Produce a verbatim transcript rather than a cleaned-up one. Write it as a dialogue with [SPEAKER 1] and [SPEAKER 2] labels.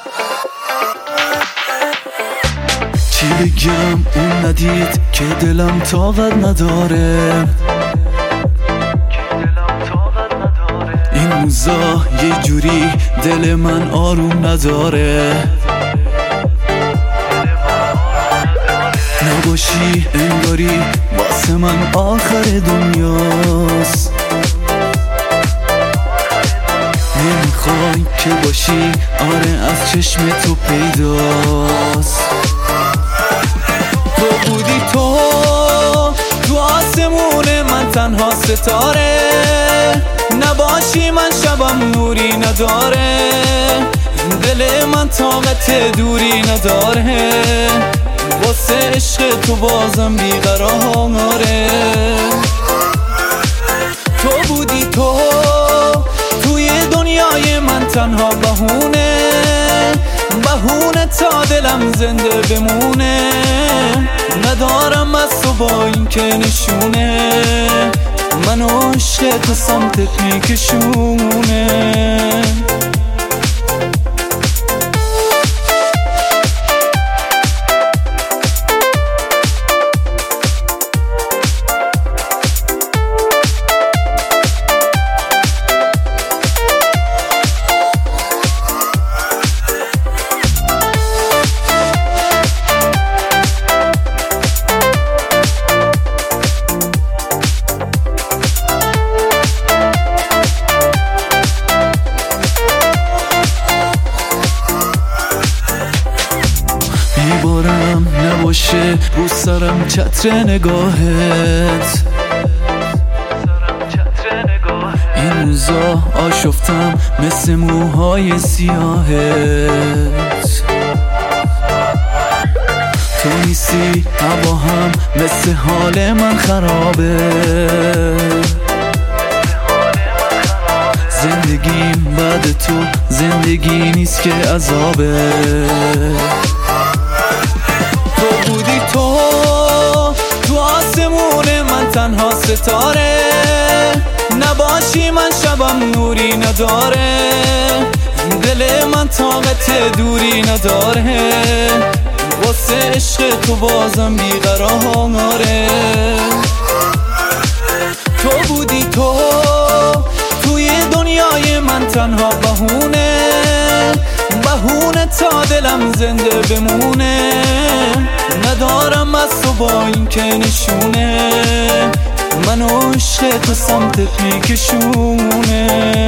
[SPEAKER 1] چی بگم اون ندید که دلم طاقت نداره، این روزا یه جوری دل من آروم نداره. نباشی انگاری واسه من آخر دنیاست، نمیخوای که باشی آره از چشم تو پیداست. تو بودی تو تو آسمون من تنها ستاره، نباشی من شبم نوری نداره، دل من طاقت دوری نداره، واسه عشق تو بازم بیقراره. تو بودی تو توی دنیای من تنها بهونه، بهونه تا دلم زنده بمونه، ندارم از تو با این که نشونه، منو عشق تو سمتت میکشونه. بارم نباشه رو سرم چتر نگاهت، این روزا آشفتم مثل موهای سیاهت، تو نیستی هوا هم مثل حال من خرابه، زندگیم بعد تو زندگی نیست که عذابه. تو بودی تو تو آسمون من تنها ستاره، نباشی من شبم نوری نداره، دل من طاقت دوری نداره، واسه عشق تو بازم بیقراره. تو بودی تو توی دنیای من تنها بهونه، بهونه تا دلم زنده بمونه، ندارم از تو با این که نشونه، منو عشق تو سمتت میکشونه.